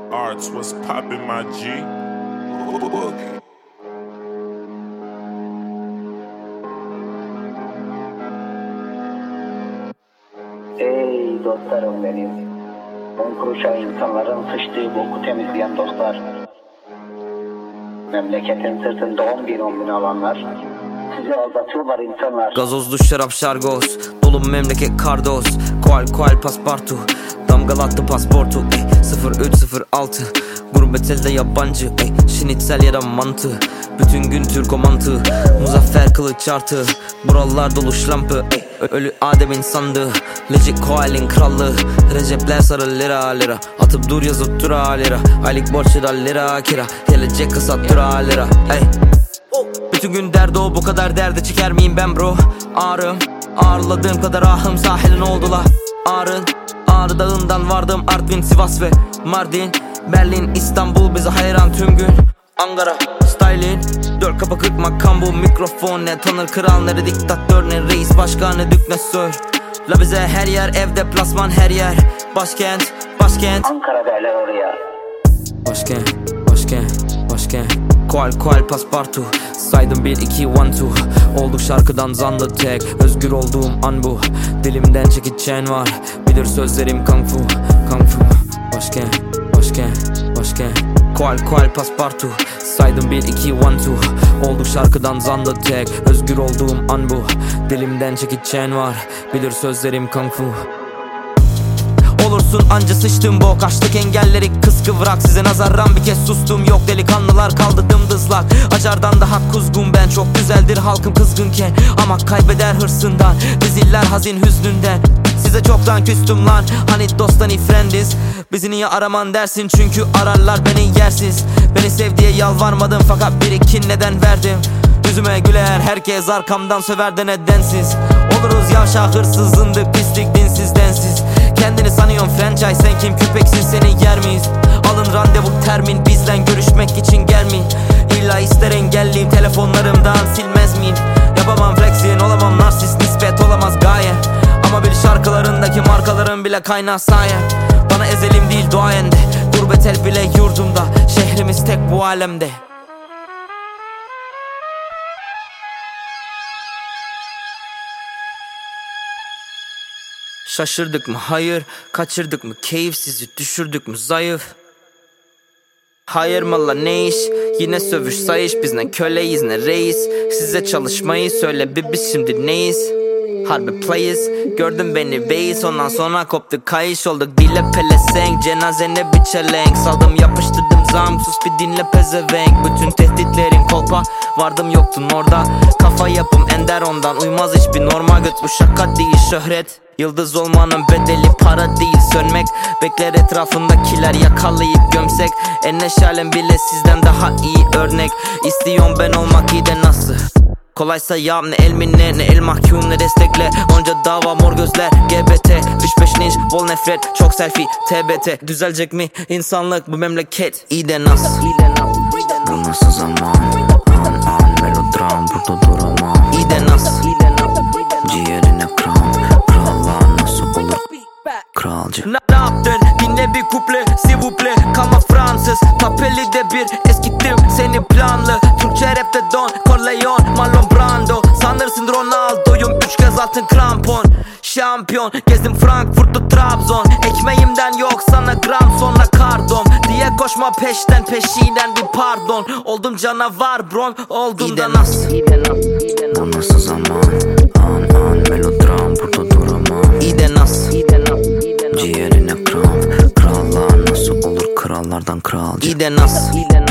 Arts, what's poppin', my G? Boogie. Ey dostlarım benim, 10 kuruşa insanların sıçtığı boku temizleyen dostlar, memleketin sırtında 10 bin alanlar, sizi aldatıyorlar insanlar. Gazozlu şarap şargoz, dolu memleket kardoz, koal paspartu, damgalattı pasportu, 0306, gurbet elde yabancı, şinitsel ya da mantı, bütün gün Türko mantığı, Muzaffer Kılıç artı, buralar dolu şlampı, ölü Adem'in sandığı, Lecik koalin krallığı, Recepler sarı lira, atıp dur yazıp dur lira, aylık borç lira kira, gelecek kısat dur lira, bütün gün derdi o, bu kadar derde çeker miyim ben bro? Ağırladığım kadar ahım sahilin oldu la. Ağrı dağından vardım, Artvin, Sivas ve Mardin, Berlin, İstanbul bize hayran tüm gün. Ankara, styling, 4 kapa 40 makam bu mikrofon, ne tanır kral ne diktatör, ne reis başkan ne dük ne sör. La bize her yer evde plasman, her yer başkent. Ankara derler oraya. Başkent. Koal paspartu, saydım 1 2 1 2. Olduk şarkıdan zanlı tek, özgür olduğum an bu. Dilimden çekicen var, bilir sözlerim kung fu. Başkent. Koal paspartu, saydım 1 2 1 2. Olduk şarkıdan zanlı tek, özgür olduğum an bu. Dilimden çekicen var, bilir sözlerim kung fu. Olursun anca sıçtım bok, açtık engelleri kıskıvrak, size nazaran bir kez sustum, yok delikanlılar kaldı dımdızlak. Acardan daha kuzgun ben, çok güzeldir halkım kızgınken, ama kaybeder hırsından, diziller hazin hüznünden. Size çoktan küstüm lan, hani dost hani friendiz. Bizi niye araman dersin, çünkü ararlar beni yersiz. Beni sev diye yalvarmadım, fakat bir iki neden verdim. Yüzüme güler herkes, arkamdan söver de nedensiz. Oluruz yavşak hırsız zındık, pislik dinsiz densiz. Kendini sanıyorsun franchise, sen kim köpeksin, seni yer miyiz? Alın randevu termin, bizden görüşmek için gelmeyin. İlla ister engelliyim, telefonlarımdan silmez miyim? Yapamam flexin, olamam narsist, nispet olamaz gaye. Ama bil şarkılarındaki markaların bile kaynağı sayen. Bana ezelim değil duayende, gurbet el bile yurdumda, şehrimiz tek bu alemde. Şaşırdık mı? Hayır. Kaçırdık mı? Keyif, sizi düşürdük mü? Zayıf. Hayır malla ne iş? Yine sövüş sayış, biz ne köleyiz ne reis. Size çalışmayı söyle bir, biz şimdi neyiz? Harbi players, gördün beni beyiz, ondan sonra koptuk kayış olduk. Dile pelesenk, cenazene bir çelenk. Saldım yapıştırdım zam, sus bir dinle pezevenk. Bütün tehditlerin kolpa, vardım yoktun orada. Kafa yapım ender, ondan uymaz hiçbir norma göt. Bu şaka değil şöhret, yıldız olmanın bedeli para değil sönmek. Bekler etrafındakiler yakalayıp gömsek. En neşalem bile sizden daha iyi örnek. İstiyorum ben olmak, iyi de nasıl? Kolaysa yap, ne el minne ne el mahkum ne destekle. Onca dava mor gözler GBT 3-5 ninj bol nefret çok selfie TBT. Düzelecek mi insanlık bu memleket? İyi de nasıl? Bu nasıl zaman? An melodram burada duramam. İyi de nasıl? Ciğerine kram, krallar nasıl olur kralcı? Ne yaptın? Dinle bir kuple s'il vous plaît. Kalma Fransız Tapeli de bir eskittim seni planlı. Türkçe rapte Don Corleone Marlon Brando. Sanırsın Ronaldo'yum 3 kez altın krampon. Şampiyon gezdim Frankfurt'ta Trabzon. Ekmeğimden yok sana gram, sonra kardom diye koşma peşten, peşinden bir pardon. Oldum canavar brom, oldum da nasıl? Bu nasıl zaman? An melodram burada duramam. İyi de nasıl? Ciğerine kram, krallar nasıl olur krallardan kralcı? İyi de nasıl?